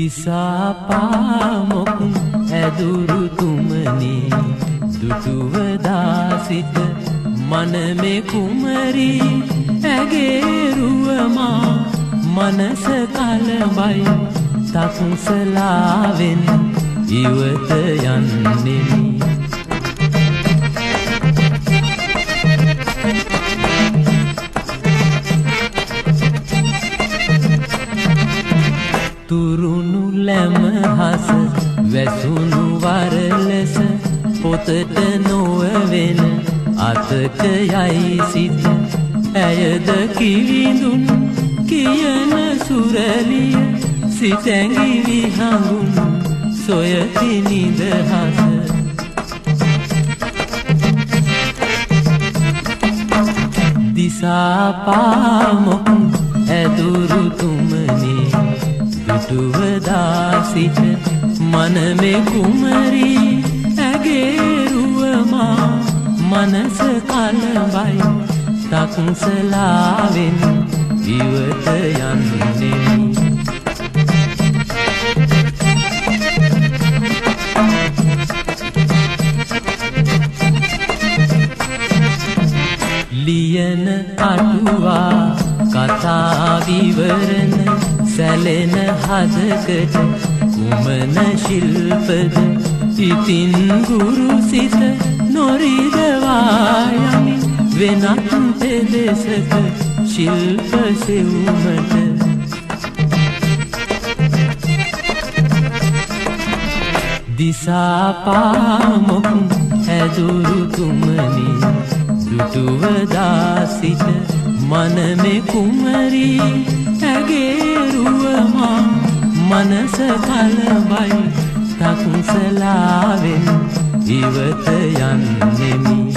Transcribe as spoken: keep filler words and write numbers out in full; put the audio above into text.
දිසාපාමොක් ඇදුරු තුමනි දුටුවදා සිට මනමේ කුමරි ඇගේ රුවමා මනස කලබයි තක්සලාවෙන් ඉවත යන්නෙමි තුරුණු ලැමහස වැසුණු වරලෙස පොතට නොවෙන අතක යයි සිත ඇයද කිවිඳුන් කියන සුරලිය සිතැඟි විහඟුන් සොයති නිදහස දිසාපාමොක් ඇදුරු තුමනි දුටුවදා සිට මනමේ කුමරි ඇගේ රුවමා මනස කලබයි තක්සලාවෙන් ඉවත යන්නෙමි ලියන අටුවා කතා විවරණ සැලෙන හදකට කුමන ශිල්පද ඉතින් ගුරු සිත නොරිදවා යමි වෙනත් පෙදෙසක ශිල්ප සෙවුමට දිසාපාමොක් ඇදුරු තුමනි දුටුවදා සිට මනමේ කුමරි ඇගේ රුවමා මනස කලබයි තක්සලාවෙන් ඉවත යන්නෙමි